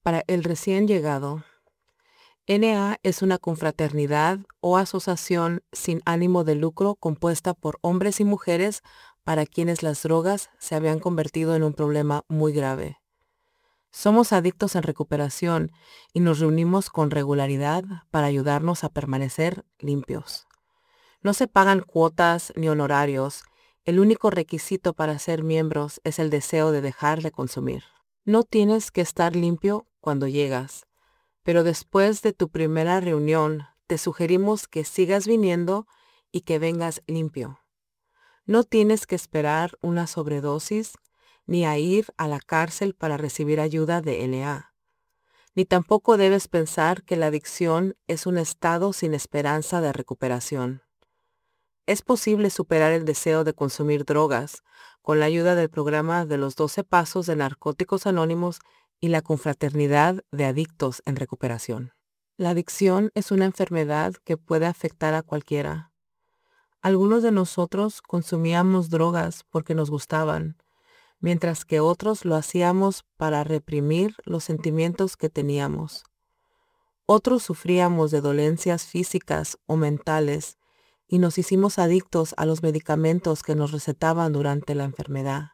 Para el recién llegado, NA es una confraternidad o asociación sin ánimo de lucro compuesta por hombres y mujeres para quienes las drogas se habían convertido en un problema muy grave. Somos adictos en recuperación y nos reunimos con regularidad para ayudarnos a permanecer limpios. No se pagan cuotas ni honorarios. El único requisito para ser miembros es el deseo de dejar de consumir. No tienes que estar limpio cuando llegas, pero después de tu primera reunión, te sugerimos que sigas viniendo y que vengas limpio. No tienes que esperar una sobredosis ni a ir a la cárcel para recibir ayuda de NA. Ni tampoco debes pensar que la adicción es un estado sin esperanza de recuperación. Es posible superar el deseo de consumir drogas con la ayuda del programa de los 12 Pasos de Narcóticos Anónimos y la Confraternidad de Adictos en Recuperación. La adicción es una enfermedad que puede afectar a cualquiera. Algunos de nosotros consumíamos drogas porque nos gustaban, mientras que otros lo hacíamos para reprimir los sentimientos que teníamos. Otros sufríamos de dolencias físicas o mentales y nos hicimos adictos a los medicamentos que nos recetaban durante la enfermedad.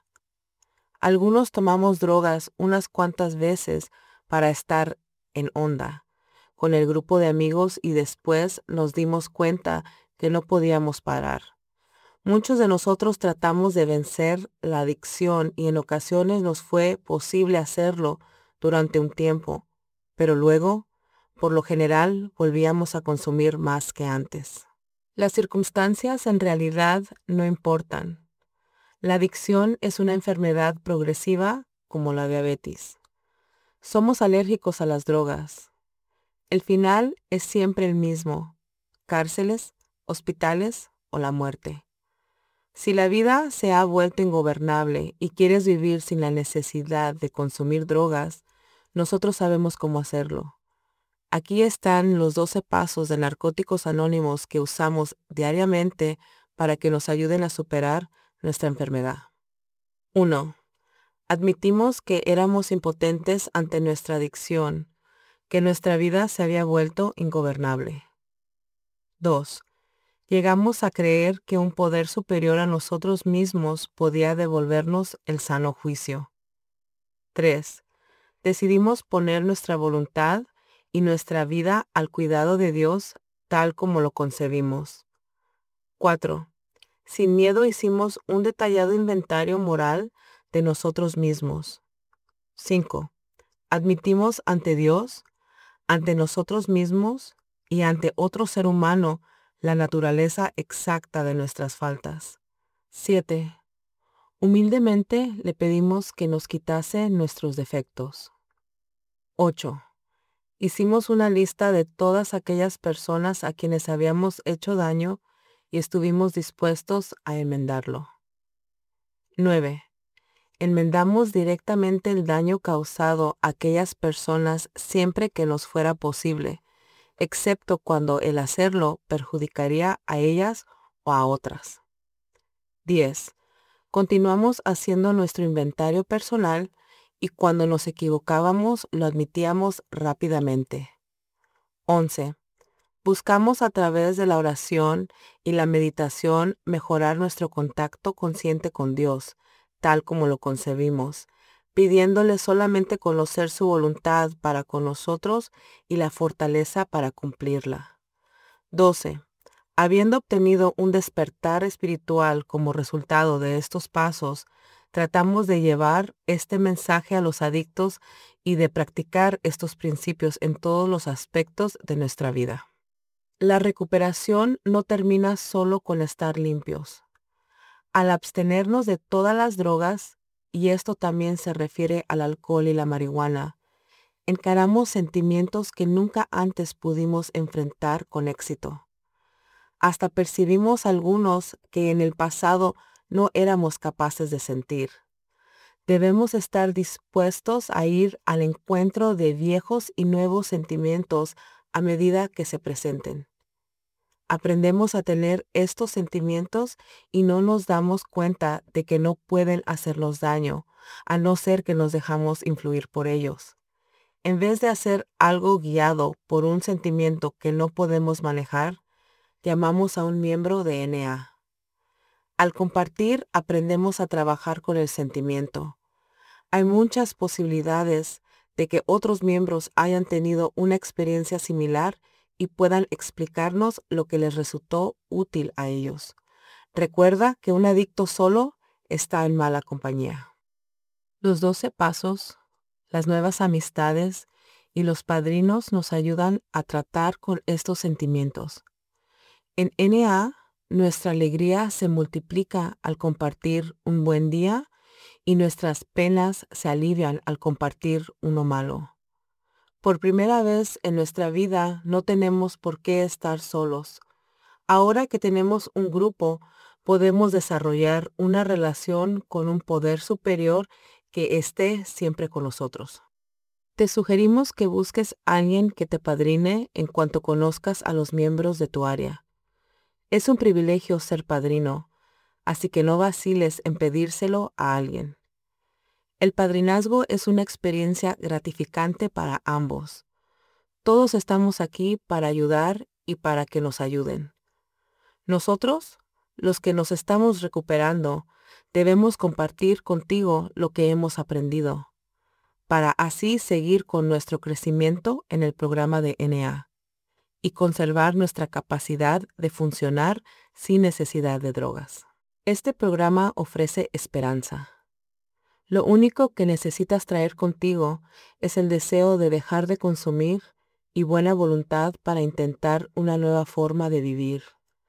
Algunos tomamos drogas unas cuantas veces para estar en onda con el grupo de amigos y después nos dimos cuenta que no podíamos parar. Muchos de nosotros tratamos de vencer la adicción y en ocasiones nos fue posible hacerlo durante un tiempo, pero luego, por lo general, volvíamos a consumir más que antes. Las circunstancias en realidad no importan. La adicción es una enfermedad progresiva como la diabetes. Somos alérgicos a las drogas. El final es siempre el mismo: cárceles, hospitales o la muerte. Si la vida se ha vuelto ingobernable y quieres vivir sin la necesidad de consumir drogas, nosotros sabemos cómo hacerlo. Aquí están los 12 pasos de Narcóticos Anónimos que usamos diariamente para que nos ayuden a superar nuestra enfermedad. 1. Admitimos que éramos impotentes ante nuestra adicción, que nuestra vida se había vuelto ingobernable. 2. Llegamos a creer que un poder superior a nosotros mismos podía devolvernos el sano juicio. 3. Decidimos poner nuestra voluntad y nuestra vida al cuidado de Dios tal como lo concebimos. 4. Sin miedo hicimos un detallado inventario moral de nosotros mismos. 5. Admitimos ante Dios, ante nosotros mismos y ante otro ser humano la naturaleza exacta de nuestras faltas. 7. Humildemente le pedimos que nos quitase nuestros defectos. 8. Hicimos una lista de todas aquellas personas a quienes habíamos hecho daño y estuvimos dispuestos a enmendarlo. 9. Enmendamos directamente el daño causado a aquellas personas siempre que nos fuera posible, excepto cuando el hacerlo perjudicaría a ellas o a otras. 10. Continuamos haciendo nuestro inventario personal y cuando nos equivocábamos lo admitíamos rápidamente. 11. Buscamos a través de la oración y la meditación mejorar nuestro contacto consciente con Dios, tal como lo concebimos, pidiéndole solamente conocer su voluntad para con nosotros y la fortaleza para cumplirla. 12. Habiendo obtenido un despertar espiritual como resultado de estos pasos, tratamos de llevar este mensaje a los adictos y de practicar estos principios en todos los aspectos de nuestra vida. La recuperación no termina solo con estar limpios. Al abstenernos de todas las drogas, y esto también se refiere al alcohol y la marihuana, encaramos sentimientos que nunca antes pudimos enfrentar con éxito. Hasta percibimos algunos que en el pasado no éramos capaces de sentir. Debemos estar dispuestos a ir al encuentro de viejos y nuevos sentimientos a medida que se presenten. Aprendemos a tener estos sentimientos y no nos damos cuenta de que no pueden hacernos daño, a no ser que nos dejamos influir por ellos. En vez de hacer algo guiado por un sentimiento que no podemos manejar, llamamos a un miembro de NA. Al compartir, aprendemos a trabajar con el sentimiento. Hay muchas posibilidades de que otros miembros hayan tenido una experiencia similar y puedan explicarnos lo que les resultó útil a ellos. Recuerda que un adicto solo está en mala compañía. Los 12 pasos, las nuevas amistades y los padrinos nos ayudan a tratar con estos sentimientos. En NA, nuestra alegría se multiplica al compartir un buen día y nuestras penas se alivian al compartir uno malo. Por primera vez en nuestra vida no tenemos por qué estar solos. Ahora que tenemos un grupo, podemos desarrollar una relación con un poder superior que esté siempre con nosotros. Te sugerimos que busques a alguien que te padrine en cuanto conozcas a los miembros de tu área. Es un privilegio ser padrino, así que no vaciles en pedírselo a alguien. El padrinazgo es una experiencia gratificante para ambos. Todos estamos aquí para ayudar y para que nos ayuden. Nosotros, los que nos estamos recuperando, debemos compartir contigo lo que hemos aprendido, para así seguir con nuestro crecimiento en el programa de NA y conservar nuestra capacidad de funcionar sin necesidad de drogas. Este programa ofrece esperanza. Lo único que necesitas traer contigo es el deseo de dejar de consumir y buena voluntad para intentar una nueva forma de vivir.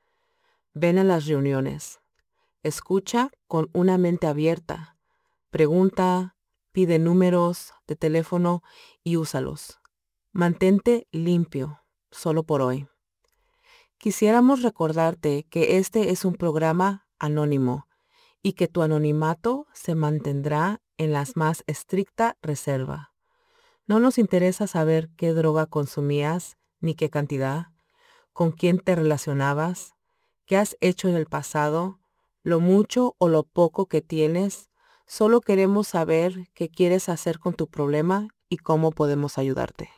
Ven a las reuniones. Escucha con una mente abierta. Pregunta, pide números de teléfono y úsalos. Mantente limpio, solo por hoy. Quisiéramos recordarte que este es un programa anónimo y que tu anonimato se mantendrá en la más estricta reserva. No nos interesa saber qué droga consumías, ni qué cantidad, con quién te relacionabas, qué has hecho en el pasado, lo mucho o lo poco que tienes. Solo queremos saber qué quieres hacer con tu problema y cómo podemos ayudarte.